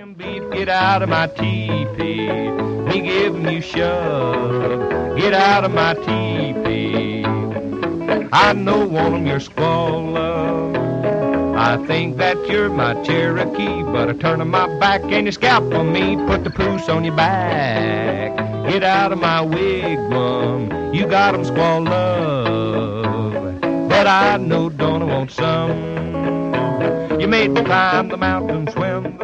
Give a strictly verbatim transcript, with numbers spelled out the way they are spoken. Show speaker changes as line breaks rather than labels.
Beef, get out of my teepee. Me giving you shove. Get out of my teepee. I know one of your squaw love. I think that you're my Cherokee, but I turn on my back and you scalp on me. Put the poos on your back. Get out of my wigwam. You got 'em squaw love, but I know Donna wants some. You made me climb the mountain, swim